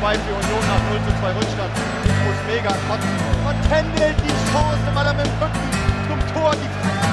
2 für Union nach 0:2 Rückstand. Ich muss mega kotzen. Und Kendall die Chance, weil er mit dem Rücken zum Tor die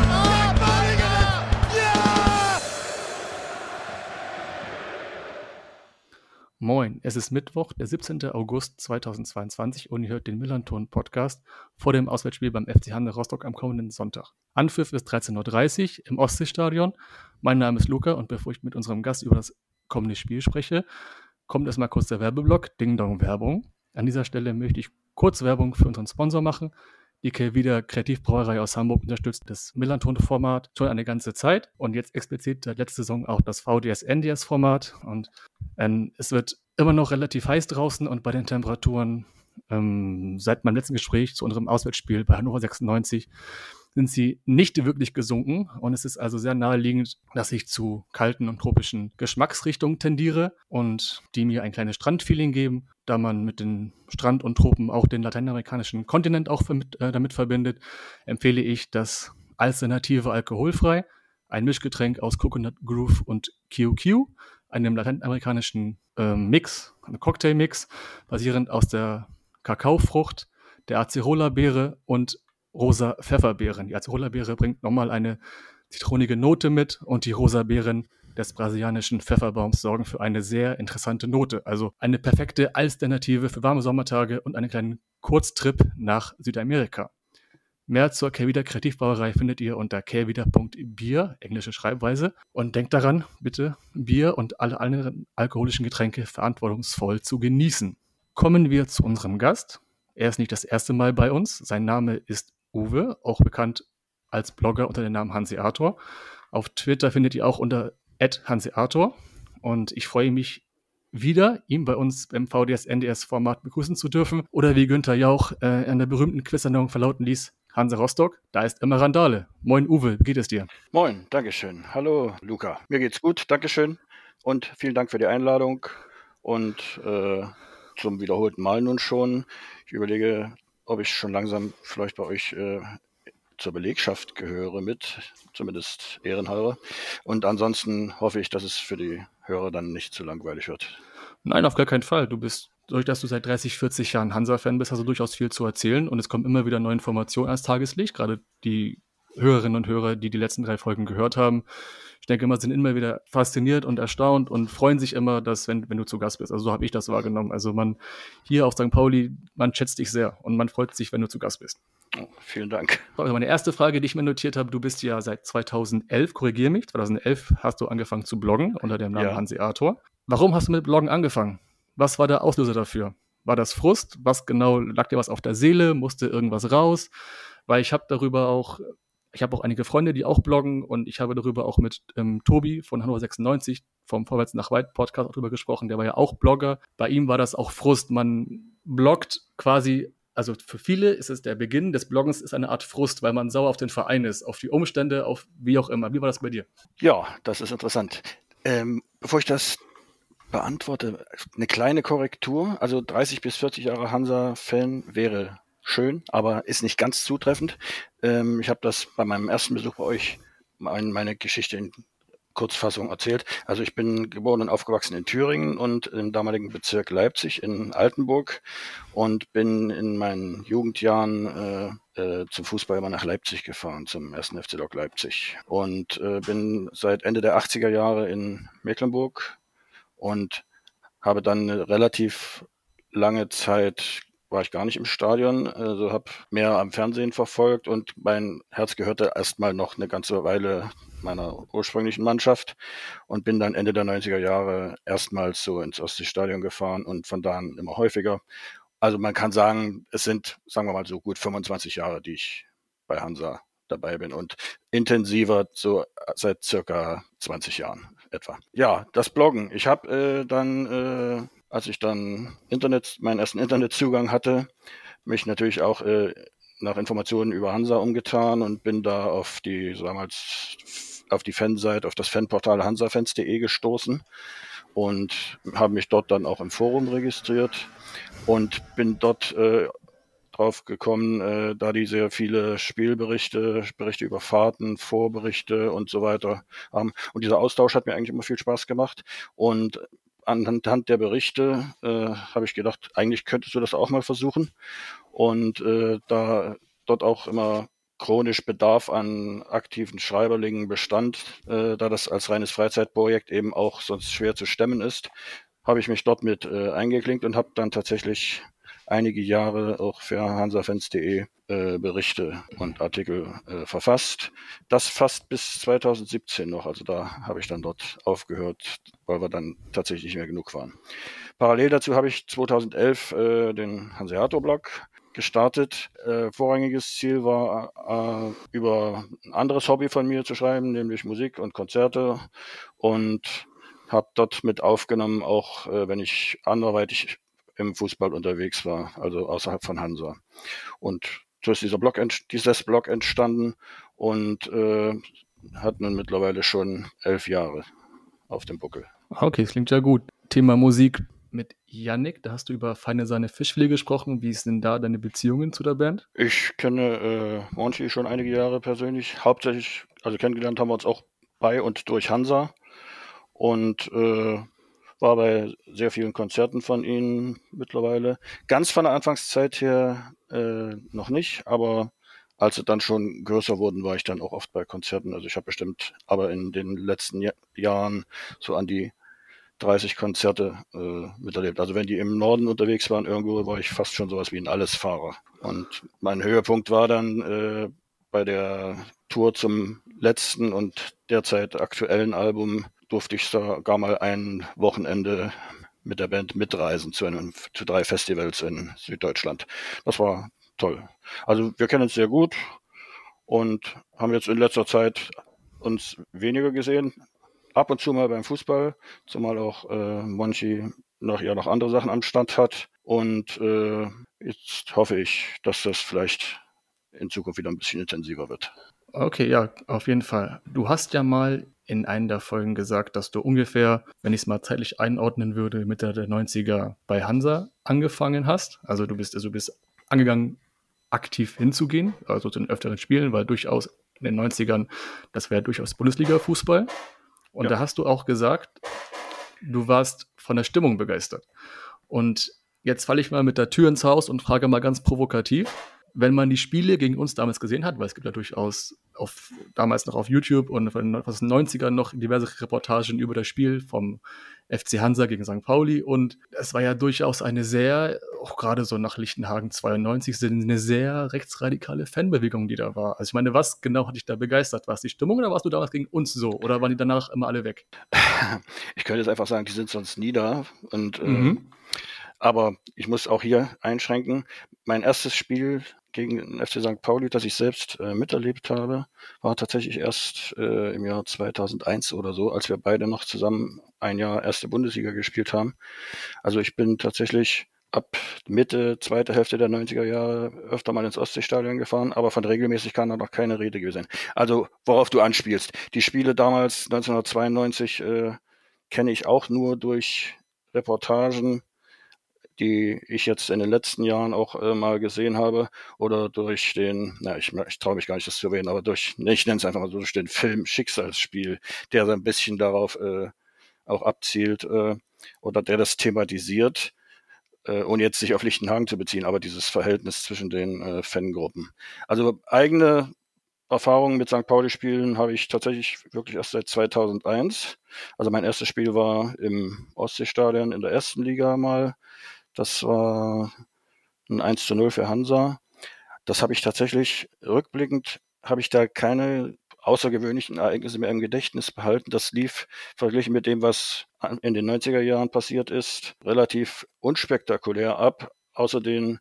Moin, es ist Mittwoch, der 17. August 2022 und ihr hört den Millanton-Podcast vor dem Auswärtsspiel beim FC Hansa Rostock am kommenden Sonntag. Anpfiff ist 13:30 Uhr im Ostseestadion. Mein Name ist Luca und bevor ich mit unserem Gast über das kommende Spiel spreche, kommt erstmal kurz der Werbeblock, Ding Dong Werbung. An dieser Stelle möchte ich kurz Werbung für unseren Sponsor machen. Die Kelvida Kreativbrauerei aus Hamburg unterstützt das Millanton-Format schon eine ganze Zeit und jetzt explizit seit letzter Saison auch das VDS-NDS-Format. Und es wird immer noch relativ heiß draußen und bei den Temperaturen seit meinem letzten Gespräch zu unserem Auswärtsspiel bei Hannover 96 sind sie nicht wirklich gesunken und es ist also sehr naheliegend, dass ich zu kalten und tropischen Geschmacksrichtungen tendiere und die mir ein kleines Strandfeeling geben, da man mit den Strand und Tropen auch den lateinamerikanischen Kontinent auch damit verbindet, empfehle ich das Alternative alkoholfrei, ein Mischgetränk aus Coconut Groove und QQ, einem lateinamerikanischen Mix, einem Cocktailmix, basierend aus der Kakaofrucht, der Acerola-Beere und rosa Pfefferbeeren. Die Acerola-Beere bringt nochmal eine zitronige Note mit und die rosa Beeren des brasilianischen Pfefferbaums sorgen für eine sehr interessante Note. Also eine perfekte Alternative für warme Sommertage und einen kleinen Kurztrip nach Südamerika. Mehr zur Kelvida Kreativbrauerei findet ihr unter kelvida.bier, englische Schreibweise. Und denkt daran, bitte Bier und alle anderen alkoholischen Getränke verantwortungsvoll zu genießen. Kommen wir zu unserem Gast. Er ist nicht das erste Mal bei uns. Sein Name ist Uwe, auch bekannt als Blogger unter dem Namen Hanseator. Auf Twitter findet ihr auch unter @hanseator. Und ich freue mich wieder, ihn bei uns beim VDS-NDS-Format begrüßen zu dürfen. Oder wie Günther Jauch in der berühmten Quizsendung verlauten ließ, Hansa Rostock, da ist immer Randale. Moin Uwe, wie geht es dir? Moin, Dankeschön. Hallo Luca. Mir geht's gut, Dankeschön. Und vielen Dank für die Einladung. Und zum wiederholten Mal nun schon. Ich überlege, ob ich schon langsam vielleicht bei euch zur Belegschaft gehöre mit, zumindest ehrenhalber. Und ansonsten hoffe ich, dass es für die Hörer dann nicht zu langweilig wird. Nein, auf gar keinen Fall. Dadurch, dass du seit 30, 40 Jahren Hansa-Fan bist, hast du durchaus viel zu erzählen und es kommen immer wieder neue Informationen ans Tageslicht, gerade die Hörerinnen und Hörer, die letzten 3 Folgen gehört haben. Ich denke immer, sind immer wieder fasziniert und erstaunt und freuen sich immer, dass, wenn du zu Gast bist. Also so habe ich das wahrgenommen. Also man hier auf St. Pauli, man schätzt dich sehr und man freut sich, wenn du zu Gast bist. Oh, vielen Dank. Also meine erste Frage, die ich mir notiert habe, du bist ja seit 2011, korrigiere mich, 2011 hast du angefangen zu bloggen unter dem Namen Hanseator. Warum hast du mit Bloggen angefangen? Was war der Auslöser dafür? War das Frust? Was genau, lag dir was auf der Seele? Musste irgendwas raus? Weil ich habe auch einige Freunde, die auch bloggen und ich habe darüber auch mit Tobi von Hannover 96 vom Vorwärts nach Weit Podcast auch drüber gesprochen, der war ja auch Blogger. Bei ihm war das auch Frust. Man bloggt quasi, also für viele ist es der Beginn des Bloggens ist eine Art Frust, weil man sauer auf den Verein ist, auf die Umstände, auf wie auch immer. Wie war das bei dir? Ja, das ist interessant. Bevor ich das beantworte, eine kleine Korrektur. Also 30 bis 40 Jahre Hansa-Fan wäre schön, aber ist nicht ganz zutreffend. Ich habe das bei meinem ersten Besuch bei euch meine Geschichte in Kurzfassung erzählt. Also ich bin geboren und aufgewachsen in Thüringen und im damaligen Bezirk Leipzig in Altenburg und bin in meinen Jugendjahren zum Fußball immer nach Leipzig gefahren, zum 1. FC Lok Leipzig. Und bin seit Ende der 80er Jahre in Mecklenburg und habe dann eine relativ lange Zeit war ich gar nicht im Stadion, also habe mehr am Fernsehen verfolgt und mein Herz gehörte erstmal noch eine ganze Weile meiner ursprünglichen Mannschaft und bin dann Ende der 90er Jahre erstmals so ins Ostseestadion gefahren und von da an immer häufiger. Also man kann sagen, es sind, sagen wir mal so gut 25 Jahre, die ich bei Hansa dabei bin und intensiver so seit circa 20 Jahren etwa. Ja, das Bloggen. Ich habe als ich dann meinen ersten Internetzugang hatte, mich natürlich auch nach Informationen über Hansa umgetan und bin da auf die Fanseite, auf das Fanportal hansafans.de gestoßen und habe mich dort dann auch im Forum registriert und bin dort drauf gekommen, da die sehr viele Spielberichte, Berichte über Fahrten, Vorberichte und so weiter haben. Und dieser Austausch hat mir eigentlich immer viel Spaß gemacht und anhand der Berichte habe ich gedacht, eigentlich könntest du das auch mal versuchen. Und da dort auch immer chronisch Bedarf an aktiven Schreiberlingen bestand, da das als reines Freizeitprojekt eben auch sonst schwer zu stemmen ist, habe ich mich dort mit eingeklinkt und habe dann tatsächlich einige Jahre auch für hansafans.de Berichte und Artikel verfasst. Das fast bis 2017 noch. Also da habe ich dann dort aufgehört, weil wir dann tatsächlich nicht mehr genug waren. Parallel dazu habe ich 2011 den Hanseator-Blog gestartet. Vorrangiges Ziel war, über ein anderes Hobby von mir zu schreiben, nämlich Musik und Konzerte, und habe dort mit aufgenommen, auch wenn ich anderweitig im Fußball unterwegs war, also außerhalb von Hansa. Und so ist dieses Blog entstanden und hat nun mittlerweile schon 11 Jahre auf dem Buckel. Okay, das klingt ja gut. Thema Musik mit Yannick, da hast du über Feine Sahne Fischfilet gesprochen. Wie ist denn da deine Beziehungen zu der Band? Ich kenne Monty schon einige Jahre persönlich. Hauptsächlich, also kennengelernt haben wir uns auch bei und durch Hansa. Und war bei sehr vielen Konzerten von ihnen mittlerweile. Ganz von der Anfangszeit her noch nicht, aber als sie dann schon größer wurden, war ich dann auch oft bei Konzerten. Also ich habe bestimmt aber in den letzten Jahren so an die 30 Konzerte miterlebt. Also wenn die im Norden unterwegs waren, irgendwo war ich fast schon sowas wie ein Allesfahrer. Und mein Höhepunkt war dann bei der Tour zum letzten und derzeit aktuellen Album, durfte ich sogar mal ein Wochenende mit der Band mitreisen zu 3 Festivals in Süddeutschland. Das war toll. Also wir kennen uns sehr gut und haben jetzt in letzter Zeit uns weniger gesehen. Ab und zu mal beim Fußball, zumal auch Monchi noch andere Sachen am Stand hat. Und jetzt hoffe ich, dass das vielleicht in Zukunft wieder ein bisschen intensiver wird. Okay, ja, auf jeden Fall. Du hast ja mal in einer der Folgen gesagt, dass du ungefähr, wenn ich es mal zeitlich einordnen würde, Mitte der 90er bei Hansa angefangen hast. Also du bist angegangen, aktiv hinzugehen, also zu den öfteren Spielen, weil durchaus in den 90ern, das wäre durchaus Bundesliga-Fußball. Und da hast du auch gesagt, du warst von der Stimmung begeistert. Und jetzt falle ich mal mit der Tür ins Haus und frage mal ganz provokativ, wenn man die Spiele gegen uns damals gesehen hat, weil es gibt ja durchaus damals noch auf YouTube und von den 90ern noch diverse Reportagen über das Spiel vom FC Hansa gegen St. Pauli, und es war ja durchaus eine sehr, auch gerade so nach Lichtenhagen 92, eine sehr rechtsradikale Fanbewegung, die da war. Also ich meine, was genau hat dich da begeistert? War es die Stimmung oder warst du damals gegen uns so? Oder waren die danach immer alle weg? Ich könnte jetzt einfach sagen, die sind sonst nie da. Und aber ich muss auch hier einschränken. Mein erstes Spiel gegen den FC St. Pauli, das ich selbst miterlebt habe, war tatsächlich erst im Jahr 2001 oder so, als wir beide noch zusammen ein Jahr erste Bundesliga gespielt haben. Also ich bin tatsächlich ab Mitte, zweite Hälfte der 90er Jahre öfter mal ins Ostseestadion gefahren, aber von regelmäßig kann da noch keine Rede gewesen. Also worauf du anspielst. Die Spiele damals, 1992, kenne ich auch nur durch Reportagen, die ich jetzt in den letzten Jahren auch mal gesehen habe, oder durch den, ich traue mich gar nicht, das zu erwähnen, aber ich nenne es einfach mal so, durch den Film Schicksalsspiel, der so ein bisschen darauf auch abzielt oder der das thematisiert, ohne jetzt sich auf Lichtenhagen zu beziehen, aber dieses Verhältnis zwischen den Fangruppen. Also eigene Erfahrungen mit St. Pauli-Spielen habe ich tatsächlich wirklich erst seit 2001. Also mein erstes Spiel war im Ostseestadion in der ersten Liga mal. Das war ein 1:0 für Hansa. Das habe ich tatsächlich, rückblickend, habe ich da keine außergewöhnlichen Ereignisse mehr im Gedächtnis behalten. Das lief, verglichen mit dem, was in den 90er Jahren passiert ist, relativ unspektakulär ab, außer den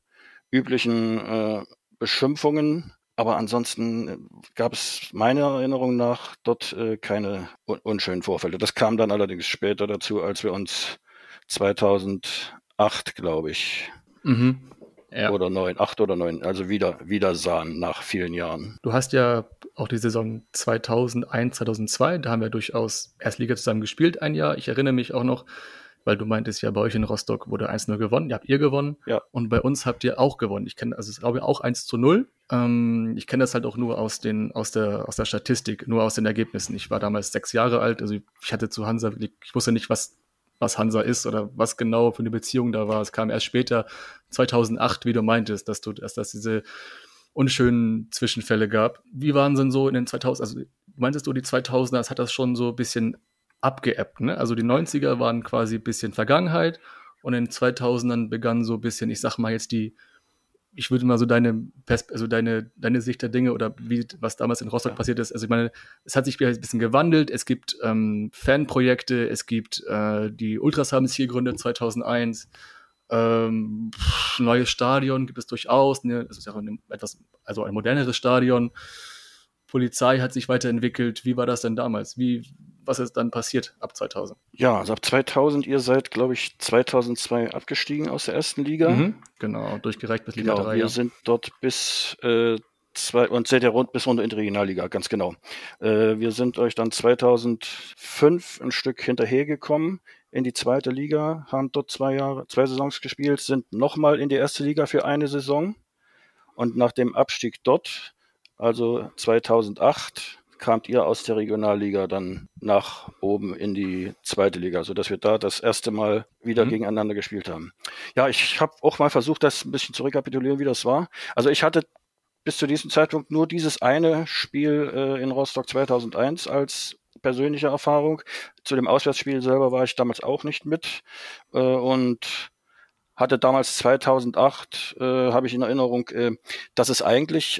üblichen Beschimpfungen. Aber ansonsten gab es meiner Erinnerung nach dort keine unschönen Vorfälle. Das kam dann allerdings später dazu, als wir uns 2008, glaube ich, Ja. oder 8 oder 9, also wieder sahen nach vielen Jahren. Du hast ja auch die Saison 2001, 2002, da haben wir durchaus Erstliga zusammen gespielt ein Jahr. Ich erinnere mich auch noch, weil du meintest ja, bei euch in Rostock wurde 1:0 gewonnen. Habt ihr gewonnen? Ja. Und bei uns habt ihr auch gewonnen. Ich kenne, also es glaube ich auch 1:0. Ich kenne das halt auch nur aus der Statistik, nur aus den Ergebnissen. Ich war damals 6 Jahre alt, also ich hatte zu Hansa, ich wusste nicht, was was Hansa ist oder was genau für eine Beziehung da war. Es kam erst später, 2008, wie du meintest, dass das diese unschönen Zwischenfälle gab. Wie waren denn so in den 2000, also meintest du die 2000er, es hat das schon so ein bisschen abgeebbt, ne? Also die 90er waren quasi ein bisschen Vergangenheit und in den 2000ern begann so ein bisschen, ich sag mal jetzt ich würde mal so deine Sicht der Dinge oder was damals in Rostock passiert ist. Also ich meine, es hat sich ein bisschen gewandelt. Es gibt Fanprojekte, es gibt die Ultras haben es hier gegründet 2001. Neues Stadion gibt es durchaus. Ne? Das ist ja ein moderneres Stadion. Polizei hat sich weiterentwickelt. Wie war das denn damals? Was ist dann passiert ab 2000? Ja, also ab 2000, ihr seid, glaube ich, 2002 abgestiegen aus der ersten Liga. Genau, durchgereicht bis Liga 3. Wir sind dort bis und seid ja bis runter in die Regionalliga, ganz genau. Wir sind euch dann 2005 ein Stück hinterhergekommen in die zweite Liga, haben dort 2 Saisons gespielt, sind nochmal in die erste Liga für eine Saison. Und nach dem Abstieg dort, also 2008, kamt ihr aus der Regionalliga dann nach oben in die zweite Liga, sodass wir da das erste Mal wieder gegeneinander gespielt haben. Ja, ich habe auch mal versucht, das ein bisschen zu rekapitulieren, wie das war. Also ich hatte bis zu diesem Zeitpunkt nur dieses eine Spiel in Rostock 2001 als persönliche Erfahrung. Zu dem Auswärtsspiel selber war ich damals auch nicht mit und hatte damals 2008, habe ich in Erinnerung, dass es eigentlich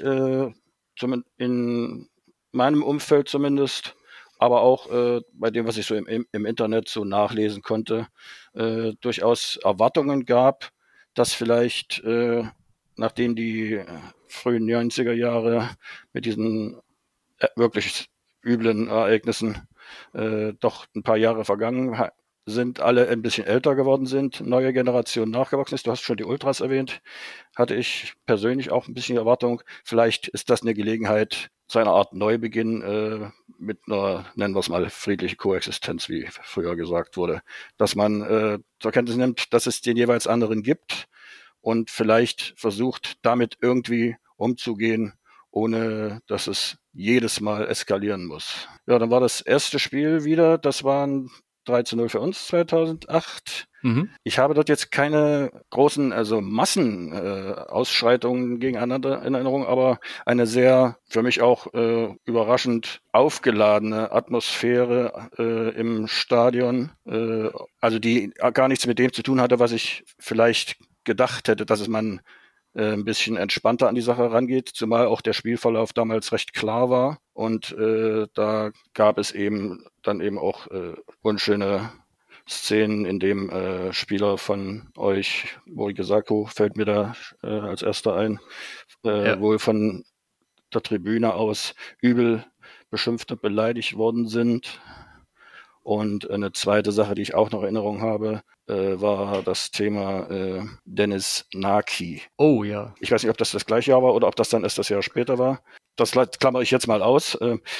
in meinem Umfeld zumindest, aber auch bei dem, was ich so im Internet so nachlesen konnte, durchaus Erwartungen gab, dass vielleicht, nachdem die frühen 90er Jahre mit diesen wirklich üblen Ereignissen doch ein paar Jahre vergangen sind, alle ein bisschen älter geworden sind, neue Generation nachgewachsen ist. Du hast schon die Ultras erwähnt. Hatte ich persönlich auch ein bisschen Erwartung. Vielleicht ist das eine Gelegenheit zu einer Art Neubeginn mit einer, nennen wir es mal, friedliche Koexistenz, wie früher gesagt wurde. Dass man zur Kenntnis nimmt, dass es den jeweils anderen gibt und vielleicht versucht, damit irgendwie umzugehen, ohne dass es jedes Mal eskalieren muss. Ja, dann war das erste Spiel wieder, das waren 3:0 für uns 2008. Ich habe dort jetzt keine großen, also Massenausschreitungen gegeneinander in Erinnerung, aber eine sehr, für mich auch überraschend aufgeladene Atmosphäre im Stadion, also die gar nichts mit dem zu tun hatte, was ich vielleicht gedacht hätte, dass man ein bisschen entspannter an die Sache rangeht, zumal auch der Spielverlauf damals recht klar war und da gab es dann eben auch unschöne Szenen, in dem Spieler von euch, Borige Sacco fällt mir da als erster ein, wohl von der Tribüne aus übel beschimpft und beleidigt worden sind. Und eine zweite Sache, die ich auch noch in Erinnerung habe, war das Thema Dennis Naki. Oh ja. Ich weiß nicht, ob das gleiche Jahr war oder ob das dann erst das Jahr später war. Das klammere ich jetzt mal aus.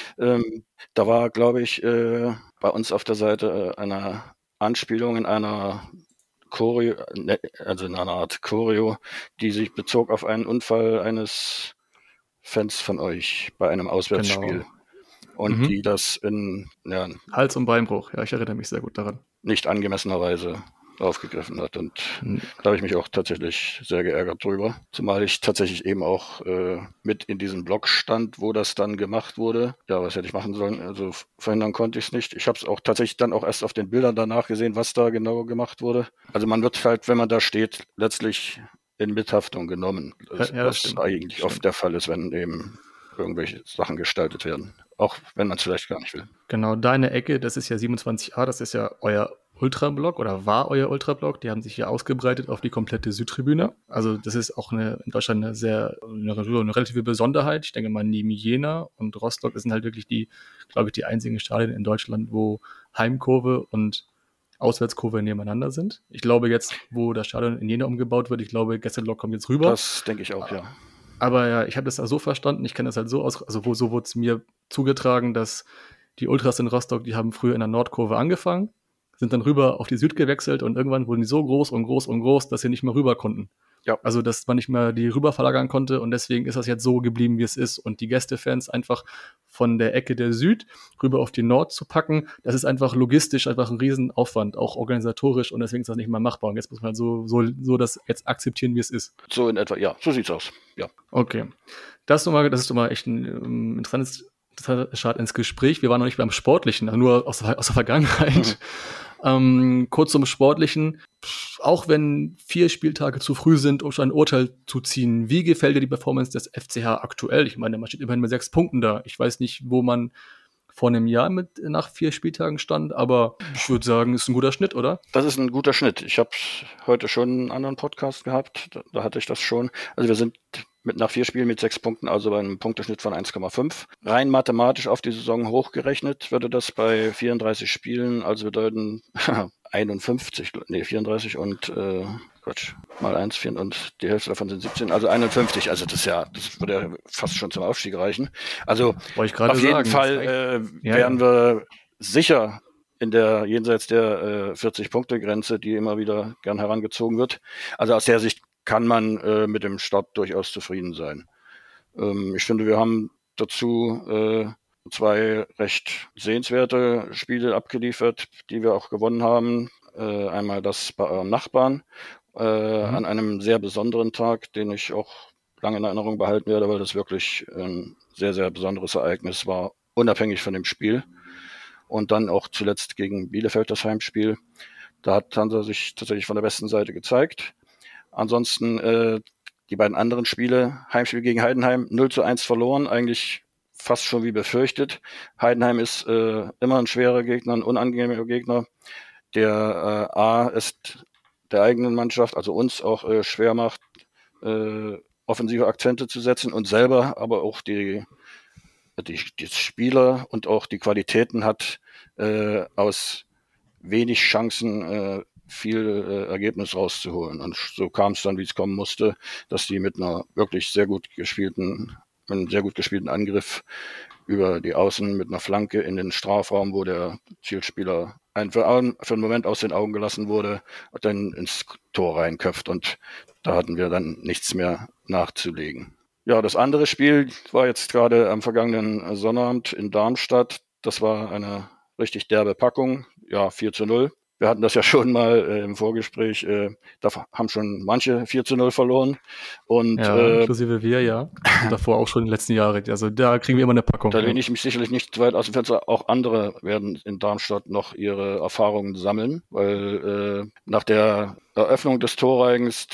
Da war, glaube ich, bei uns auf der Seite eine Anspielung in einer Choreo, also in einer Art Choreo, die sich bezog auf einen Unfall eines Fans von euch bei einem Auswärtsspiel. Genau. Und die das in Hals- und Beinbruch, ja, ich erinnere mich sehr gut daran. Nicht angemessenerweise aufgegriffen hat. Und da habe ich mich auch tatsächlich sehr geärgert drüber. Zumal ich tatsächlich eben auch mit in diesem Blog stand, wo das dann gemacht wurde. Ja, was hätte ich machen sollen? Also verhindern konnte ich es nicht. Ich habe es auch tatsächlich dann auch erst auf den Bildern danach gesehen, was da genau gemacht wurde. Also man wird halt, wenn man da steht, letztlich in Mithaftung genommen. Was eigentlich oft der Fall ist, wenn eben irgendwelche Sachen gestaltet werden. Auch wenn man es vielleicht gar nicht will. Genau, deine Ecke, das ist ja 27a, das ist ja euer Ultrablock oder war euer Ultrablock. Die haben sich hier ausgebreitet auf die komplette Südtribüne. Also das ist auch in Deutschland eine relative Besonderheit. Ich denke mal, neben Jena und Rostock sind halt wirklich die einzigen Stadien in Deutschland, wo Heimkurve und Auswärtskurve nebeneinander sind. Ich glaube jetzt, wo das Stadion in Jena umgebaut wird, ich glaube, Gästelok kommt jetzt rüber. Das denke ich auch, ja. Aber ja, ich habe das auch so verstanden, ich kenne das halt so aus, also so wurde es mir zugetragen, dass die Ultras in Rostock, die haben früher in der Nordkurve angefangen, sind dann rüber auf die Süd gewechselt und irgendwann wurden die so groß und groß und groß, dass sie nicht mehr rüber konnten. Ja. Also, dass man nicht mehr die rüber verlagern konnte und deswegen ist das jetzt so geblieben, wie es ist. Und die Gästefans einfach von der Ecke der Süd rüber auf die Nord zu packen, das ist einfach logistisch einfach ein Riesenaufwand, auch organisatorisch und deswegen ist das nicht mehr machbar. Und jetzt muss man halt so das jetzt akzeptieren, wie es ist. So in etwa, ja, so sieht's aus. Ja. Okay. Das ist doch mal echt ein interessantes Start ins Gespräch. Wir waren noch nicht beim Sportlichen, nur aus der Vergangenheit. Kurz zum Sportlichen. Auch wenn 4 Spieltage zu früh sind, um schon ein Urteil zu ziehen, wie gefällt dir die Performance des FCH aktuell? Ich meine, man steht immerhin mit 6 Punkten da. Ich weiß nicht, wo man vor einem Jahr nach 4 Spieltagen stand, aber ich würde sagen, ist ein guter Schnitt, oder? Das ist ein guter Schnitt. Ich habe heute schon einen anderen Podcast gehabt, da hatte ich das schon. Also wir sind nach 4 Spielen mit 6 Punkten, also bei einem Punkteschnitt von 1,5. Rein mathematisch auf die Saison hochgerechnet würde das bei 34 Spielen also bedeuten 34 und mal 1, 4 und die Hälfte davon sind 17, also 51. Also das würde ja fast schon zum Aufstieg reichen. Also auf jeden Fall wären wir sicher in der jenseits der 40-Punkte-Grenze, die immer wieder gern herangezogen wird. Also aus der Sicht kann man mit dem Start durchaus zufrieden sein. Ich finde, wir haben dazu 2 recht sehenswerte Spiele abgeliefert, die wir auch gewonnen haben. Einmal das bei eurem Nachbarn an einem sehr besonderen Tag, den ich auch lange in Erinnerung behalten werde, weil das wirklich ein sehr, sehr besonderes Ereignis war, unabhängig von dem Spiel. Und dann auch zuletzt gegen Bielefeld das Heimspiel. Da hat Hansa sich tatsächlich von der besten Seite gezeigt. Ansonsten die beiden anderen Spiele, Heimspiel gegen Heidenheim, 0:1 verloren, eigentlich fast schon wie befürchtet. Heidenheim ist immer ein schwerer Gegner, ein unangenehmer Gegner, der es der eigenen Mannschaft, also uns auch schwer macht, offensive Akzente zu setzen und selber aber auch die Spieler und auch die Qualitäten hat, aus wenig Chancen viel Ergebnis rauszuholen. Und so kam es dann, wie es kommen musste, dass die mit einem sehr gut gespielten Angriff über die Außen mit einer Flanke in den Strafraum, wo der Zielspieler für einen Moment aus den Augen gelassen wurde, dann ins Tor reinköpft. Und da hatten wir dann nichts mehr nachzulegen. Ja, das andere Spiel war jetzt gerade am vergangenen Sonnabend in Darmstadt. Das war eine richtig derbe Packung. Ja, 4:0. Wir hatten das ja schon mal im Vorgespräch. Da haben schon manche 4:0 verloren. Und, ja, inklusive wir, ja. Und davor auch schon in den letzten Jahren. Also da kriegen wir immer eine Packung. Da lehne ich mich sicherlich nicht weit aus dem Fenster. Auch andere werden in Darmstadt noch ihre Erfahrungen sammeln, weil nach der Eröffnung des Torreigens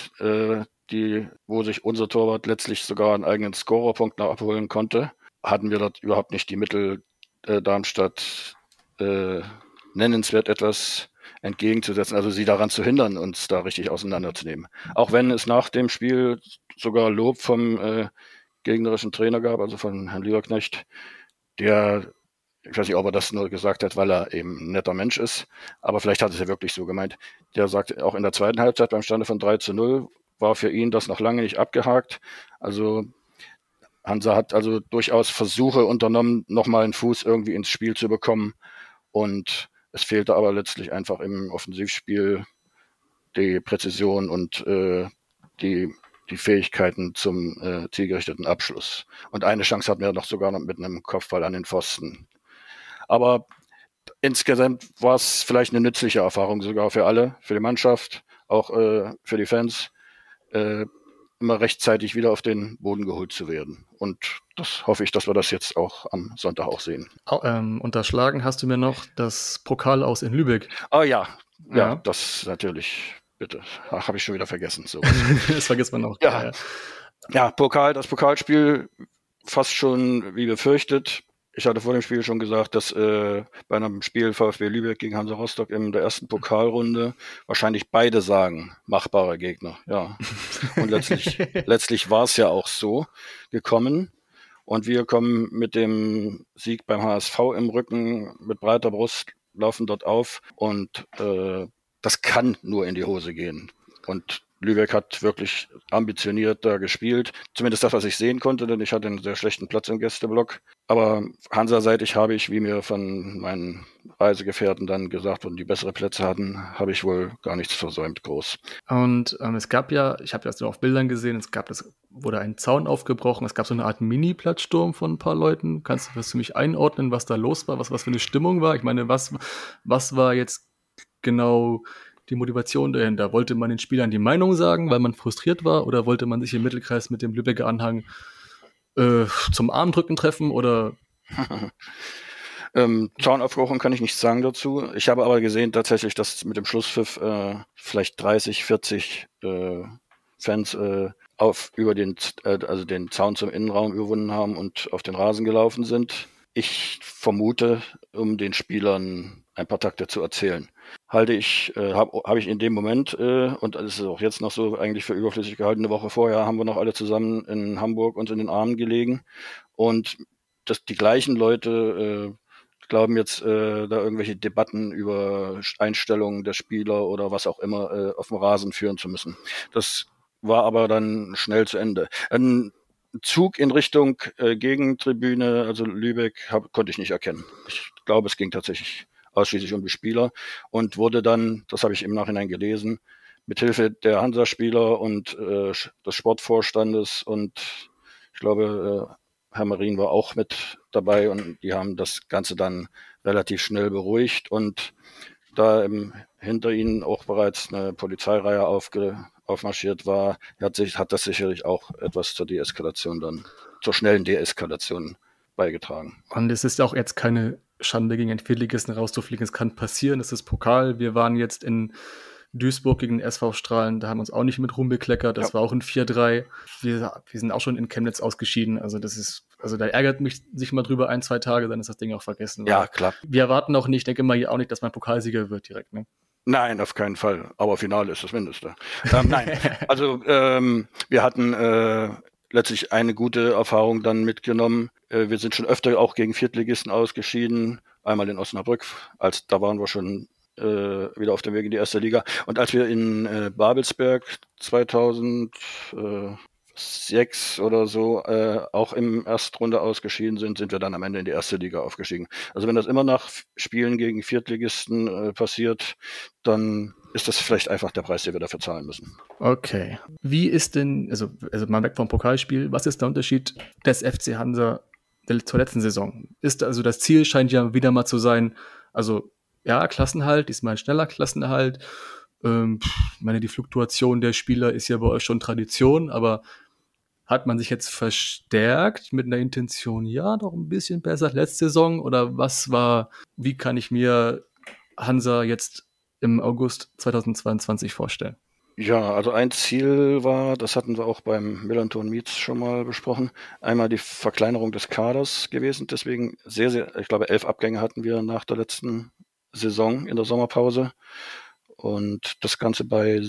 wo sich unser Torwart letztlich sogar einen eigenen Scorerpunkt noch abholen konnte, hatten wir dort überhaupt nicht die Mittel, Darmstadt nennenswert etwas entgegenzusetzen, also sie daran zu hindern, uns da richtig auseinanderzunehmen. Auch wenn es nach dem Spiel sogar Lob vom gegnerischen Trainer gab, also von Herrn Lieberknecht, der, ich weiß nicht, ob er das nur gesagt hat, weil er eben ein netter Mensch ist, aber vielleicht hat es ja wirklich so gemeint. Der sagt, auch in der zweiten Halbzeit beim Stande von 3:0 war für ihn das noch lange nicht abgehakt. Also Hansa hat also durchaus Versuche unternommen, nochmal einen Fuß irgendwie ins Spiel zu bekommen. Und es fehlte aber letztlich einfach im Offensivspiel die Präzision und die Fähigkeiten zum zielgerichteten Abschluss. Und eine Chance hatten wir noch sogar noch mit einem Kopfball an den Pfosten. Aber insgesamt war es vielleicht eine nützliche Erfahrung sogar für alle, für die Mannschaft, auch für die Fans, immer rechtzeitig wieder auf den Boden geholt zu werden. Und das hoffe ich, dass wir das jetzt auch am Sonntag auch sehen. Unterschlagen hast du mir noch das Pokal aus in Lübeck. Oh ja, das natürlich, bitte. Ach, habe ich schon wieder vergessen. So. Das vergisst man noch. Ja, das Pokalspiel fast schon wie befürchtet. Ich hatte vor dem Spiel schon gesagt, dass bei einem Spiel VfB Lübeck gegen Hansa Rostock in der ersten Pokalrunde wahrscheinlich beide sagen, machbare Gegner. Ja. Und letztlich war es ja auch so gekommen. Und wir kommen mit dem Sieg beim HSV im Rücken mit breiter Brust, laufen dort auf. Und das kann nur in die Hose gehen. Und Lübeck hat wirklich ambitioniert da gespielt. Zumindest das, was ich sehen konnte, denn ich hatte einen sehr schlechten Platz im Gästeblock. Aber Hansa-seitig habe ich, wie mir von meinen Reisegefährten dann gesagt wurden, die bessere Plätze hatten, habe ich wohl gar nichts versäumt groß. Und es gab ja, ich habe das nur auf Bildern gesehen, wurde ein Zaun aufgebrochen, es gab so eine Art Mini-Plattsturm von ein paar Leuten. Kannst du das für mich einordnen, was da los war, was für eine Stimmung war? Ich meine, was war jetzt genau die Motivation dahinter? Wollte man den Spielern die Meinung sagen, weil man frustriert war, oder wollte man sich im Mittelkreis mit dem Lübecker Anhang zum Armdrücken treffen, oder? Zaunaufbruchung kann ich nichts sagen dazu. Ich habe aber gesehen tatsächlich, dass mit dem Schlusspfiff vielleicht 30, 40 Fans über den Zaun zum Innenraum überwunden haben und auf den Rasen gelaufen sind. Ich vermute, um den Spielern ein paar Takte zu erzählen. Habe ich in dem Moment, und das ist auch jetzt noch so eigentlich für überflüssig gehalten, eine Woche vorher haben wir noch alle zusammen in Hamburg uns in den Armen gelegen. Und die gleichen Leute glauben jetzt, da irgendwelche Debatten über Einstellungen der Spieler oder was auch immer auf dem Rasen führen zu müssen. Das war aber dann schnell zu Ende. Ein Zug in Richtung Gegentribüne, also Lübeck, konnte ich nicht erkennen. Ich glaube, es ging tatsächlich ausschließlich um die Spieler und wurde dann, das habe ich im Nachhinein gelesen, mithilfe der Hansa-Spieler und des Sportvorstandes und ich glaube, Herr Marin war auch mit dabei und die haben das Ganze dann relativ schnell beruhigt und da hinter ihnen auch bereits eine Polizeireihe aufmarschiert war, hat das sicherlich auch etwas zur schnellen Deeskalation beigetragen. Und es ist auch jetzt keine Schande, gegen einen Viertligisten rauszufliegen. Es kann passieren, es ist Pokal. Wir waren jetzt in Duisburg gegen den SV Strahlen, da haben wir uns auch nicht mit Ruhm bekleckert. Das war auch ein 4-3. Wir sind auch schon in Chemnitz ausgeschieden. Also da ärgert mich sich mal drüber 1-2 Tage, dann ist das Ding auch vergessen. Ja, klar. Wir erwarten auch nicht, denke mal hier auch nicht, dass man Pokalsieger wird direkt, ne? Nein, auf keinen Fall. Aber Finale ist das Mindeste. Nein, also wir hatten letztlich eine gute Erfahrung dann mitgenommen. Wir sind schon öfter auch gegen Viertligisten ausgeschieden. Einmal in Osnabrück, da waren wir schon wieder auf dem Weg in die erste Liga. Und als wir in Babelsberg 2006 oder so auch im Erstrunde ausgeschieden sind wir dann am Ende in die erste Liga aufgestiegen. Also wenn das immer nach Spielen gegen Viertligisten passiert, dann ist das vielleicht einfach der Preis, den wir dafür zahlen müssen. Okay. Wie ist denn, also mal weg vom Pokalspiel, was ist der Unterschied des FC Hansa zur letzten Saison? Also das Ziel scheint ja wieder mal zu sein, also ja, Klassenerhalt, diesmal ein schneller Klassenerhalt. Die Fluktuation der Spieler ist ja bei euch schon Tradition, aber hat man sich jetzt verstärkt mit einer Intention, ja, doch ein bisschen besser als letzte Saison? Oder wie kann ich mir Hansa jetzt im August 2022 vorstellen? Ja, also ein Ziel war, das hatten wir auch beim Millanton Meets schon mal besprochen, einmal die Verkleinerung des Kaders gewesen. Deswegen ich glaube 11 Abgänge hatten wir nach der letzten Saison in der Sommerpause und das Ganze bei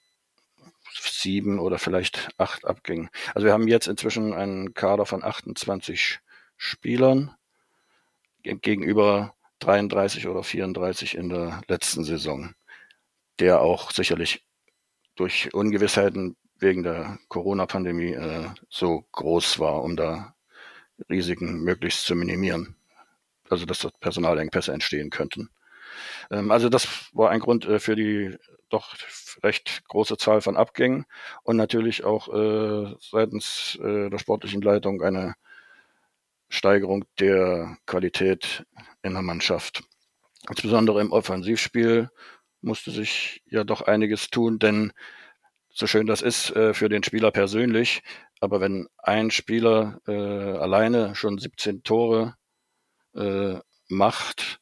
7 oder vielleicht 8 Abgängen. Also wir haben jetzt inzwischen einen Kader von 28 Spielern gegenüber 33 oder 34 in der letzten Saison, der auch sicherlich durch Ungewissheiten wegen der Corona-Pandemie so groß war, um da Risiken möglichst zu minimieren. Also dass dort Personalengpässe entstehen könnten. Also das war ein Grund für die doch recht große Zahl von Abgängen und natürlich auch seitens der sportlichen Leitung eine Steigerung der Qualität in der Mannschaft. Insbesondere im Offensivspiel musste sich ja doch einiges tun, denn so schön das ist für den Spieler persönlich, aber wenn ein Spieler alleine schon 17 Tore macht,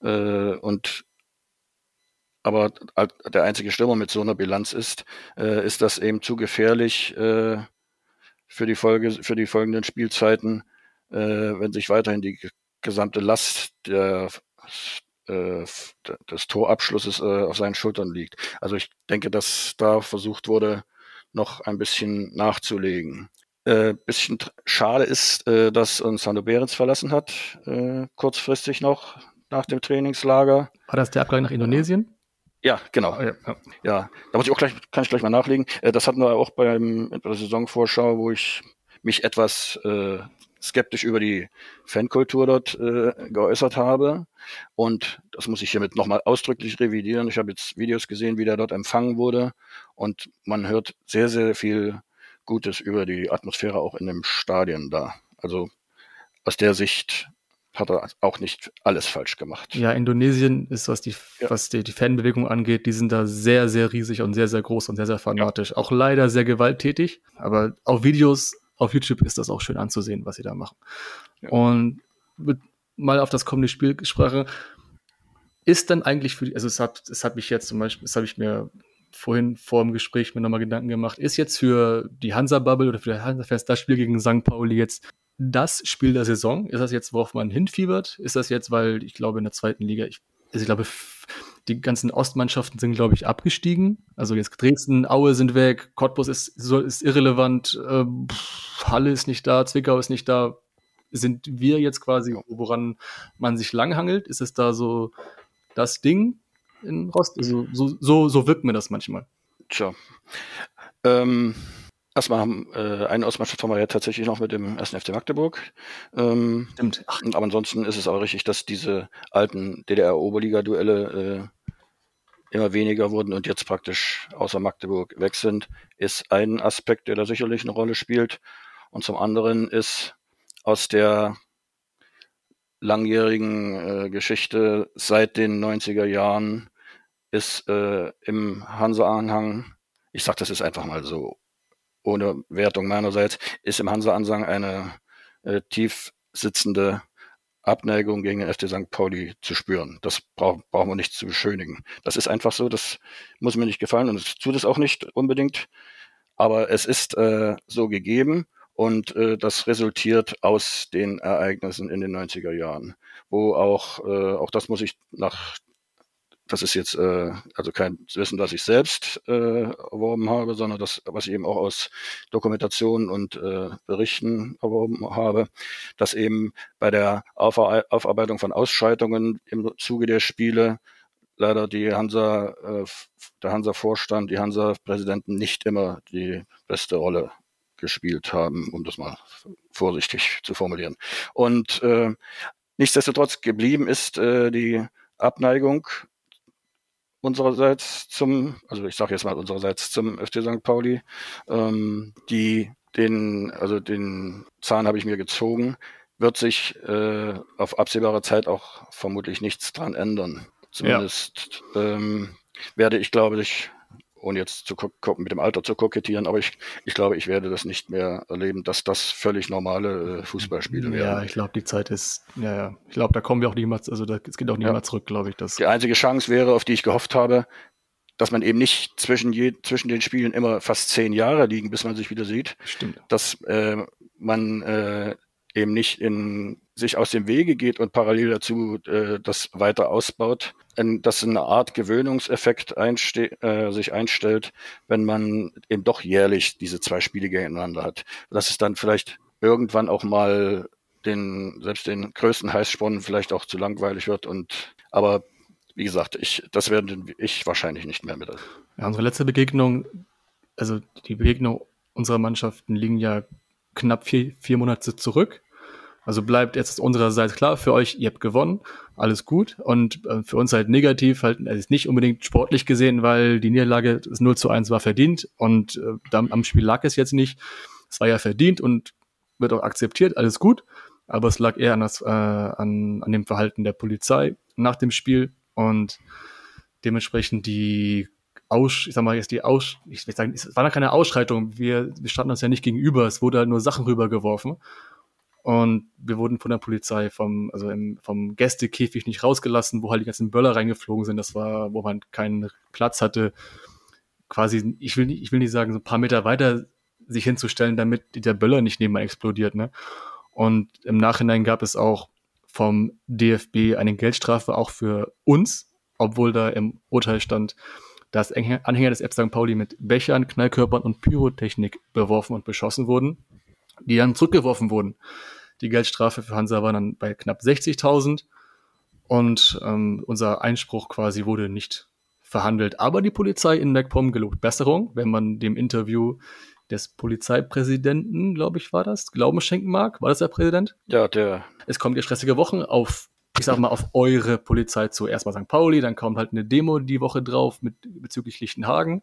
aber der einzige Stürmer mit so einer Bilanz ist das eben zu gefährlich für die folgenden Spielzeiten, wenn sich weiterhin die gesamte Last des Torabschlusses auf seinen Schultern liegt. Also ich denke, dass da versucht wurde, noch ein bisschen nachzulegen. Bisschen schade ist, dass uns Sandro Behrens verlassen hat, kurzfristig noch nach dem Trainingslager. War das der Abgang nach Indonesien? Ja, genau. Ja, da kann ich gleich mal nachlegen. Das hatten wir auch bei der Saisonvorschau, wo ich mich etwas skeptisch über die Fankultur dort geäußert habe. Und das muss ich hiermit nochmal ausdrücklich revidieren. Ich habe jetzt Videos gesehen, wie der dort empfangen wurde. Und man hört sehr, sehr viel Gutes über die Atmosphäre auch in dem Stadion da. Also aus der Sicht hat er auch nicht alles falsch gemacht. Ja, Indonesien ist, was die Fanbewegung angeht, die sind da sehr, sehr riesig und sehr, sehr groß und sehr, sehr fanatisch. Ja. Auch leider sehr gewalttätig, aber auf Videos auf YouTube ist das auch schön anzusehen, was sie da machen. Ja. Und mal auf das kommende Spiel gesprochen, ist dann eigentlich es hat mich jetzt zum Beispiel, das habe ich mir vorhin vor dem Gespräch mir nochmal Gedanken gemacht, ist jetzt für die Hansa-Bubble oder für die Hansa-Fans das Spiel gegen St. Pauli jetzt das Spiel der Saison? Ist das jetzt, worauf man hinfiebert? Ist das jetzt, weil ich glaube, in der zweiten Liga, ich glaube, die ganzen Ostmannschaften sind, glaube ich, abgestiegen. Also jetzt Dresden, Aue sind weg, Cottbus ist irrelevant, Halle ist nicht da, Zwickau ist nicht da. Sind wir jetzt quasi, woran man sich langhangelt? Ist es da so das Ding in Rost? Also so wirkt mir das manchmal. Tja. Erstmal eine Ostmannschaft haben wir ja tatsächlich noch mit dem 1. FC Magdeburg. Stimmt. Aber ansonsten ist es auch richtig, dass diese alten DDR-Oberliga-Duelle immer weniger wurden und jetzt praktisch außer Magdeburg weg sind, ist ein Aspekt, der da sicherlich eine Rolle spielt. Und zum anderen ist aus der langjährigen Geschichte seit den 90er Jahren ist im Hansa-Anhang, ich sage das jetzt einfach mal so, ohne Wertung meinerseits, ist im Hansa-Ansang eine tief sitzende Abneigung gegen den FC St. Pauli zu spüren. Das brauchen wir nicht zu beschönigen. Das ist einfach so, das muss mir nicht gefallen und es tut es auch nicht unbedingt. Aber es ist so gegeben und das resultiert aus den Ereignissen in den 90er Jahren, wo auch das muss ich das ist jetzt also kein Wissen, das ich selbst erworben habe, sondern das, was ich eben auch aus Dokumentationen und Berichten erworben habe, dass eben bei der Aufarbeitung von Ausschreitungen im Zuge der Spiele leider der Hansa-Vorstand, die Hansa-Präsidenten nicht immer die beste Rolle gespielt haben, um das mal vorsichtig zu formulieren. Und nichtsdestotrotz geblieben ist die Abneigung unsererseits ich sage jetzt mal unsererseits zum FC St. Pauli, den Zahn habe ich mir gezogen, wird sich auf absehbare Zeit auch vermutlich nichts dran ändern. Zumindest werde ich, glaube ich, ohne jetzt zu mit dem Alter zu kokettieren, aber ich glaube, ich werde das nicht mehr erleben, dass das völlig normale Fußballspiele werden. Ja, ich glaube, die Zeit ist, ich glaube, da kommen wir auch nicht mehr, also es geht auch nicht mehr zurück, glaube ich. Die einzige Chance wäre, auf die ich gehofft habe, dass man eben nicht zwischen den Spielen immer fast 10 Jahre liegen, bis man sich wieder sieht. Stimmt. Dass man eben nicht sich aus dem Wege geht und parallel dazu das weiter ausbaut, dass eine Art Gewöhnungseffekt sich einstellt, wenn man eben doch jährlich diese 2 Spiele gegeneinander hat. Dass es dann vielleicht irgendwann auch mal selbst den größten Heißsporn vielleicht auch zu langweilig wird. Aber wie gesagt, das werde ich wahrscheinlich nicht mehr mit. Ja, unsere letzte Begegnung, also die Begegnung unserer Mannschaften liegen ja knapp 4 Monate zurück. Also bleibt jetzt unsererseits klar, für euch, ihr habt gewonnen, alles gut. Und für uns halt negativ, also nicht unbedingt sportlich gesehen, weil die Niederlage, das 0:1 war verdient und am Spiel lag es jetzt nicht. Es war ja verdient und wird auch akzeptiert, alles gut. Aber es lag eher an dem Verhalten der Polizei nach dem Spiel und dementsprechend es war da keine Ausschreitung, wir standen uns ja nicht gegenüber, es wurde halt nur Sachen rübergeworfen. Und wir wurden von der Polizei vom Gästekäfig nicht rausgelassen, wo halt die ganzen Böller reingeflogen sind. Das war, wo man keinen Platz hatte. Quasi, ich will nicht sagen, so ein paar Meter weiter sich hinzustellen, damit der Böller nicht nebenan explodiert, ne? Und im Nachhinein gab es auch vom DFB eine Geldstrafe auch für uns, obwohl da im Urteil stand, dass Anhänger des FC St. Pauli mit Bechern, Knallkörpern und Pyrotechnik beworfen und beschossen wurden, die dann zurückgeworfen wurden. Die Geldstrafe für Hansa war dann bei knapp 60.000 und unser Einspruch quasi wurde nicht verhandelt. Aber die Polizei in MacPom gelobt Besserung, wenn man dem Interview des Polizeipräsidenten, glaube ich, war das, Glauben schenken mag. War das der Präsident? Ja, Es kommt ja stressige Wochen auf, ich sag mal, auf eure Polizei zu. Erstmal St. Pauli, dann kommt halt eine Demo die Woche drauf bezüglich Lichtenhagen.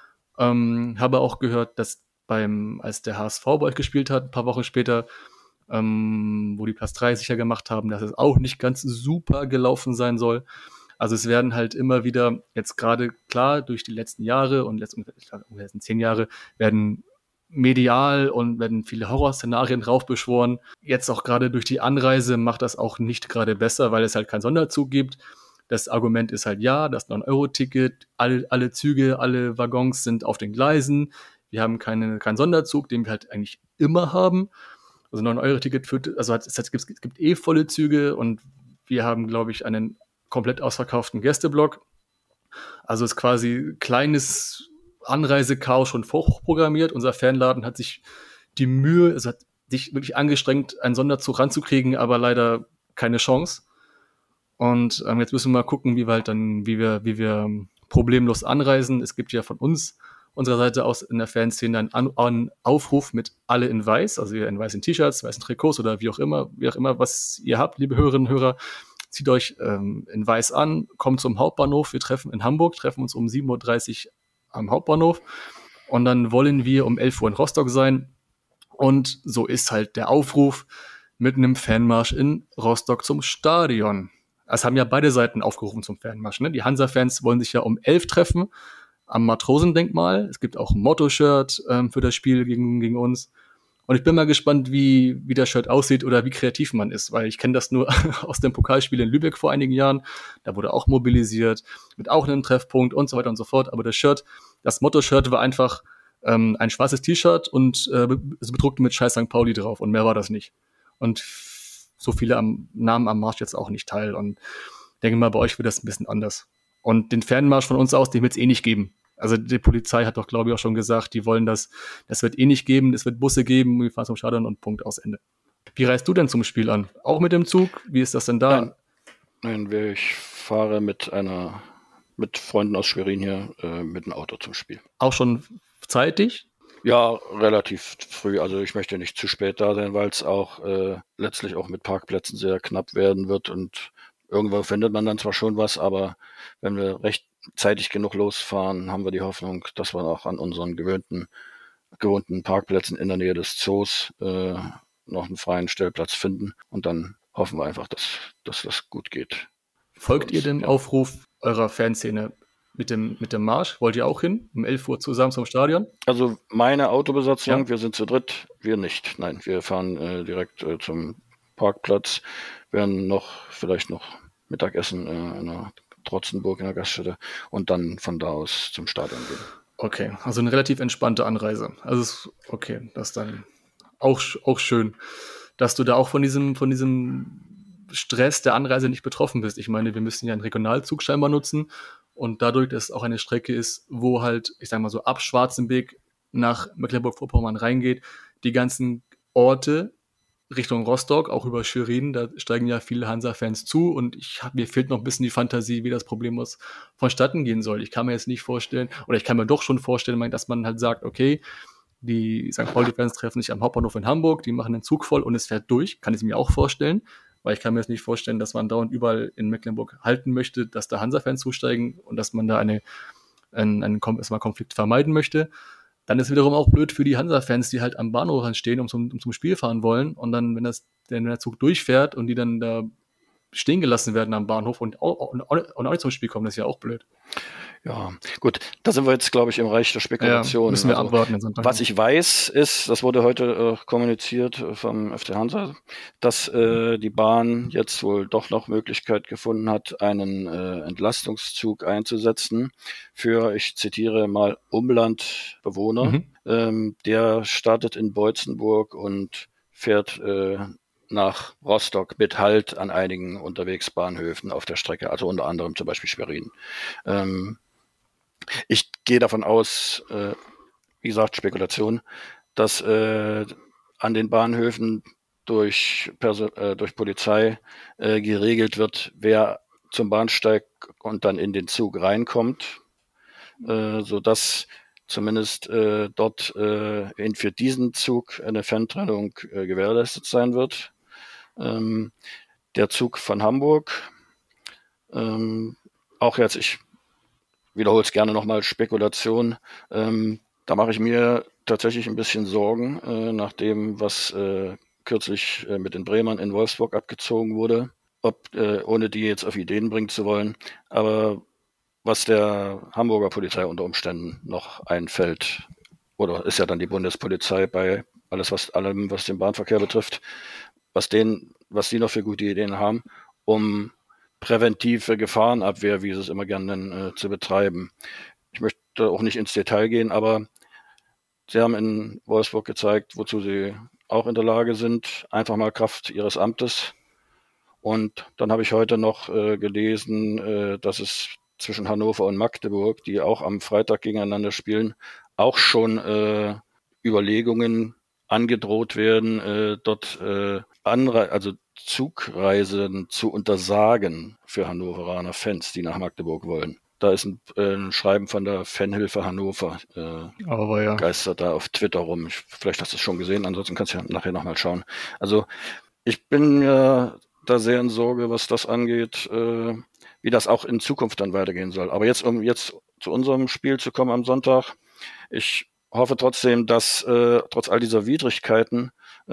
Habe auch gehört, dass als der HSV bei euch gespielt hat, ein paar Wochen später, wo die Platz 3 sicher gemacht haben, dass es auch nicht ganz super gelaufen sein soll. Also es werden halt immer wieder, jetzt gerade klar, durch die letzten Jahre und die letzten 10 Jahre werden medial und werden viele Horrorszenarien draufbeschworen. Jetzt auch gerade durch die Anreise macht das auch nicht gerade besser, weil es halt keinen Sonderzug gibt. Das Argument ist halt ja, das 9-Euro-Ticket, alle Züge, alle Waggons sind auf den Gleisen. Wir haben keinen Sonderzug, den wir halt eigentlich immer haben. Also 9-Euro-Ticket es gibt volle Züge und wir haben, glaube ich, einen komplett ausverkauften Gästeblock. Also es ist quasi kleines Anreisechaos schon vorprogrammiert. Unser Fanladen hat sich die Mühe, also hat sich wirklich angestrengt, einen Sonderzug ranzukriegen, aber leider keine Chance. Und jetzt müssen wir mal gucken, wie wir problemlos anreisen. Es gibt ja von unserer Seite aus in der Fanszene einen Aufruf mit alle in weiß, also in weißen T-Shirts, weißen Trikots oder wie auch immer, was ihr habt, liebe Hörerinnen und Hörer. Zieht euch in weiß an, kommt zum Hauptbahnhof. Wir treffen uns um 7.30 Uhr am Hauptbahnhof und dann wollen wir um 11 Uhr in Rostock sein. Und so ist halt der Aufruf mit einem Fanmarsch in Rostock zum Stadion. Es haben ja beide Seiten aufgerufen zum Fanmarsch. Ne? Die Hansa-Fans wollen sich ja um 11 treffen am Matrosendenkmal. Es gibt auch ein Motto-Shirt für das Spiel gegen uns. Und ich bin mal gespannt, wie das Shirt aussieht oder wie kreativ man ist, weil ich kenne das nur aus dem Pokalspiel in Lübeck vor einigen Jahren. Da wurde auch mobilisiert, mit auch einem Treffpunkt und so weiter und so fort. Aber das Motto-Shirt war einfach ein schwarzes T-Shirt und bedruckt mit Scheiß St. Pauli drauf und mehr war das nicht. Und so viele nahmen am Marsch jetzt auch nicht teil. Und ich denke mal, bei euch wird das ein bisschen anders. Und den Fanmarsch von uns aus, den wird es eh nicht geben. Also die Polizei hat doch, glaube ich, auch schon gesagt, die wollen das wird eh nicht geben, es wird Busse geben, wir fahren zum Stadion und Punkt, aus Ende. Wie reist du denn zum Spiel an? Auch mit dem Zug? Wie ist das denn da? Nein, ich fahre mit Freunden aus Schwerin hier mit dem Auto zum Spiel. Auch schon zeitig? Ja, relativ früh. Also ich möchte nicht zu spät da sein, weil es auch letztlich auch mit Parkplätzen sehr knapp werden wird und irgendwo findet man dann zwar schon was, aber wenn wir recht zeitig genug losfahren, haben wir die Hoffnung, dass wir auch an unseren gewohnten Parkplätzen in der Nähe des Zoos noch einen freien Stellplatz finden. Und dann hoffen wir einfach, dass das gut geht. Folgt ihr dem Aufruf eurer Fanszene mit dem Marsch? Wollt ihr auch hin? Um 11 Uhr zusammen zum Stadion? Also meine Autobesatzung, wir sind zu dritt, wir nicht. Nein, wir fahren direkt zum Parkplatz, werden vielleicht noch Mittagessen in der Trotzenburg in der Gaststätte und dann von da aus zum Stadion gehen. Okay, also eine relativ entspannte Anreise. Also okay, das ist dann auch schön, dass du da auch von diesem Stress der Anreise nicht betroffen bist. Ich meine, wir müssen ja einen Regionalzug scheinbar nutzen und dadurch, dass es auch eine Strecke ist, wo halt, ich sag mal so, ab Schwarzenbeek nach Mecklenburg-Vorpommern reingeht, die ganzen Orte Richtung Rostock, auch über Schwerin, da steigen ja viele Hansa-Fans zu und mir fehlt noch ein bisschen die Fantasie, wie das problemlos vonstatten gehen soll. Ich kann mir jetzt nicht vorstellen, oder ich kann mir doch schon vorstellen, dass man halt sagt, okay, die St. Pauli-Fans treffen sich am Hauptbahnhof in Hamburg, die machen den Zug voll und es fährt durch, kann ich mir auch vorstellen, weil ich kann mir jetzt nicht vorstellen, dass man dauernd überall in Mecklenburg halten möchte, dass da Hansa-Fans zusteigen und dass man da einen Konflikt vermeiden möchte. Dann ist wiederum auch blöd für die Hansa-Fans, die halt am Bahnhof stehen und zum Spiel fahren wollen. Und dann, wenn der Zug durchfährt und die dann da stehen gelassen werden am Bahnhof und auch nicht zum Spiel kommen, das ist ja auch blöd. Ja, gut, da sind wir jetzt, glaube ich, im Reich der Spekulation. Ja, müssen wir abwarten. Was ich weiß, ist, das wurde heute kommuniziert vom FC Hansa, dass die Bahn jetzt wohl doch noch Möglichkeit gefunden hat, einen Entlastungszug einzusetzen für, ich zitiere mal, Umlandbewohner. Der startet in Beutzenburg und fährt nach Rostock mit Halt an einigen Unterwegsbahnhöfen auf der Strecke, also unter anderem zum Beispiel Schwerin. Ich gehe davon aus, wie gesagt, Spekulation, dass an den Bahnhöfen durch Polizei geregelt wird, wer zum Bahnsteig und dann in den Zug reinkommt, sodass zumindest dort für diesen Zug eine Fantrennung gewährleistet sein wird. Der Zug von Hamburg, auch jetzt, ich wiederhole es gerne nochmal, Spekulation, da mache ich mir tatsächlich ein bisschen Sorgen, nach dem, was kürzlich mit den Bremern in Wolfsburg abgezogen wurde, ohne die jetzt auf Ideen bringen zu wollen, aber was der Hamburger Polizei unter Umständen noch einfällt, oder ist ja dann die Bundespolizei bei allem, was den Bahnverkehr betrifft, was die noch für gute Ideen haben, um präventive Gefahrenabwehr, wie sie es immer gerne nennen, zu betreiben. Ich möchte auch nicht ins Detail gehen, aber sie haben in Wolfsburg gezeigt, wozu sie auch in der Lage sind, einfach mal Kraft ihres Amtes. Und dann habe ich heute noch gelesen, dass es zwischen Hannover und Magdeburg, die auch am Freitag gegeneinander spielen, auch schon Überlegungen angedroht werden, dort also Zugreisen zu untersagen für Hannoveraner Fans, die nach Magdeburg wollen. Da ist ein Schreiben von der Fanhilfe Hannover, geistert da auf Twitter rum. Vielleicht hast du es schon gesehen, ansonsten kannst du ja nachher nochmal schauen. Also ich bin mir da sehr in Sorge, was das angeht, wie das auch in Zukunft dann weitergehen soll. Aber um jetzt zu unserem Spiel zu kommen am Sonntag, ich hoffe trotzdem, dass trotz all dieser Widrigkeiten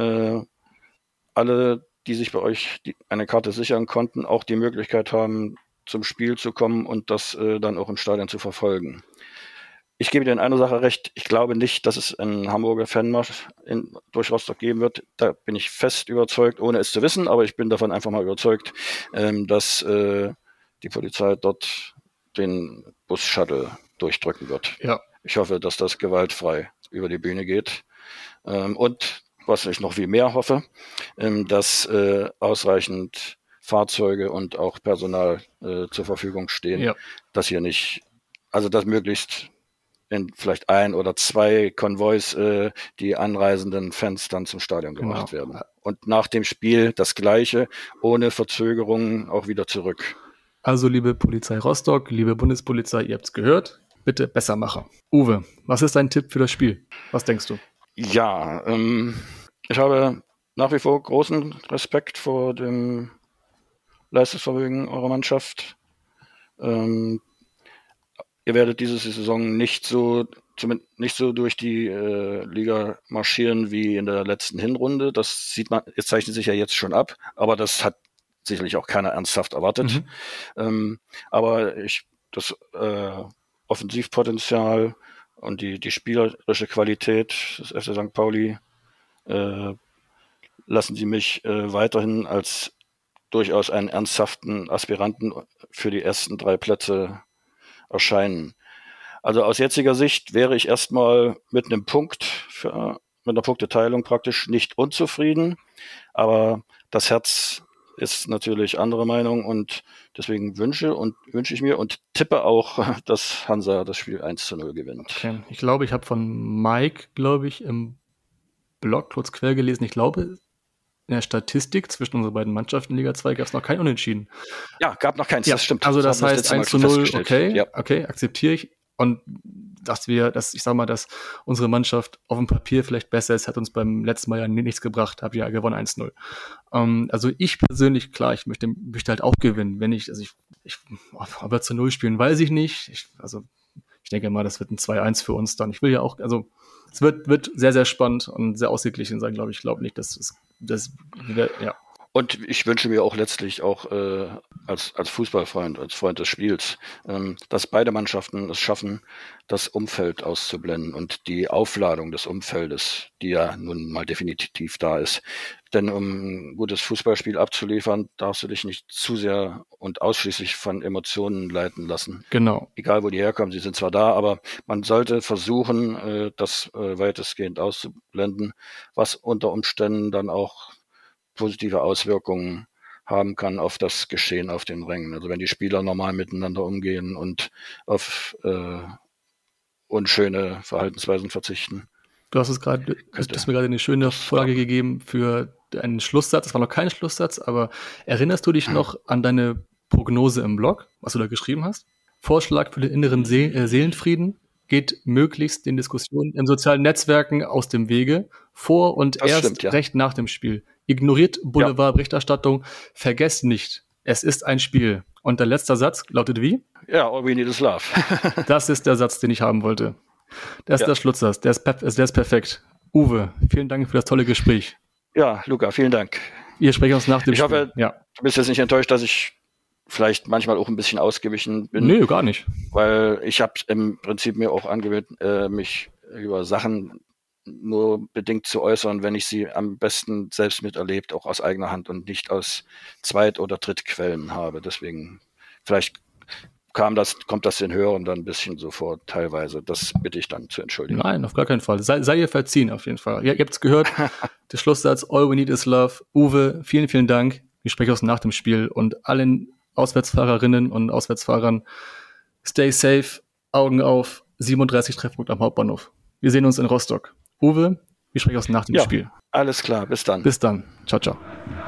alle, die sich bei euch eine Karte sichern konnten, auch die Möglichkeit haben, zum Spiel zu kommen und das dann auch im Stadion zu verfolgen. Ich gebe dir in einer Sache recht, ich glaube nicht, dass es einen Hamburger Fanmarsch durch Rostock geben wird. Da bin ich fest überzeugt, ohne es zu wissen, aber ich bin davon einfach mal überzeugt, dass die Polizei dort den Bus-Shuttle durchdrücken wird. Ja. Ich hoffe, dass das gewaltfrei über die Bühne geht. Und was ich noch viel mehr hoffe, dass ausreichend Fahrzeuge und auch Personal zur Verfügung stehen, dass hier nicht, also dass möglichst in vielleicht 1 oder 2 Konvois die anreisenden Fans dann zum Stadion gebracht werden. Und nach dem Spiel das Gleiche, ohne Verzögerungen auch wieder zurück. Also liebe Polizei Rostock, liebe Bundespolizei, ihr habt's gehört, bitte besser machen. Uwe, was ist dein Tipp für das Spiel? Was denkst du? Ja, ich habe nach wie vor großen Respekt vor dem Leistungsvermögen eurer Mannschaft. Ihr werdet diese Saison nicht so durch die Liga marschieren wie in der letzten Hinrunde. Das sieht man, es zeichnet sich ja jetzt schon ab, aber das hat sicherlich auch keiner ernsthaft erwartet. Aber das Offensivpotenzial und die spielerische Qualität des FC St. Pauli lassen sie mich weiterhin als durchaus einen ernsthaften Aspiranten für die ersten 3 Plätze erscheinen. Also aus jetziger Sicht wäre ich erstmal mit einem Punkt, mit einer Punkteteilung praktisch nicht unzufrieden, aber das Herz ist natürlich andere Meinung und deswegen wünsche ich mir und tippe auch, dass Hansa das Spiel 1:0 gewinnt. Okay. Ich glaube, ich habe von Mike, im Blog kurz quer gelesen, ich glaube, in der Statistik zwischen unseren beiden Mannschaften in Liga 2 gab es noch kein Unentschieden. Ja, gab noch keins, das stimmt. Also das heißt 1:0, okay, akzeptiere ich. Und dass unsere Mannschaft auf dem Papier vielleicht besser ist, hat uns beim letzten Mal ja nichts gebracht, habe ja gewonnen 1:0. Also ich persönlich, klar, ich möchte halt auch gewinnen. Ob wir zu 0 spielen, weiß ich nicht. Ich denke mal, das wird ein 2:1 für uns dann. Ich will ja auch, also es wird sehr, sehr spannend und sehr ausgeglichen sein, glaube ich. Ich glaube nicht, ja. Und ich wünsche mir auch letztlich auch als Fußballfreund, als Freund des Spiels, dass beide Mannschaften es schaffen, das Umfeld auszublenden und die Aufladung des Umfeldes, die ja nun mal definitiv da ist. Denn um ein gutes Fußballspiel abzuliefern, darfst du dich nicht zu sehr und ausschließlich von Emotionen leiten lassen. Genau. Egal, wo die herkommen, sie sind zwar da, aber man sollte versuchen, das weitestgehend auszublenden, was unter Umständen dann auch positive Auswirkungen haben kann auf das Geschehen auf den Rängen. Also wenn die Spieler normal miteinander umgehen und auf unschöne Verhaltensweisen verzichten. Du hast mir gerade eine schöne Vorlage gegeben für einen Schlusssatz. Das war noch kein Schlusssatz, aber erinnerst du dich noch an deine Prognose im Blog, was du da geschrieben hast? Vorschlag für den inneren Seelenfrieden geht möglichst den Diskussionen in sozialen Netzwerken aus dem Wege, vor und Das erst stimmt, ja. recht nach dem Spiel. Ignoriert Boulevardberichterstattung, vergesst nicht, es ist ein Spiel. Und der letzte Satz lautet wie? Ja, all we need is love. Das ist der Satz, den ich haben wollte. Das ist der Schlusssatz, der ist perfekt. Uwe, vielen Dank für das tolle Gespräch. Ja, Luca, vielen Dank. Wir sprechen uns nach dem Ich Spiel. hoffe, du bist jetzt nicht enttäuscht, dass ich vielleicht manchmal auch ein bisschen ausgewichen bin. Nö, gar nicht. Weil ich habe im Prinzip mir auch angewöhnt, mich über Sachen nur bedingt zu äußern, wenn ich sie am besten selbst miterlebt, auch aus eigener Hand und nicht aus Zweit- oder Drittquellen habe. Deswegen vielleicht kommt das den Hörern dann ein bisschen so vor, teilweise. Das bitte ich dann zu entschuldigen. Nein, auf gar keinen Fall. Sei ihr verziehen, auf jeden Fall. Ihr habt es gehört, der Schlusssatz, all we need is love. Uwe, vielen, vielen Dank. Wir sprechen uns nach dem Spiel und allen Auswärtsfahrerinnen und Auswärtsfahrern, stay safe, Augen auf, 37 Treffpunkt am Hauptbahnhof. Wir sehen uns in Rostock. Uwe, wir sprechen uns nach dem Spiel. Alles klar, bis dann. Bis dann. Ciao, ciao.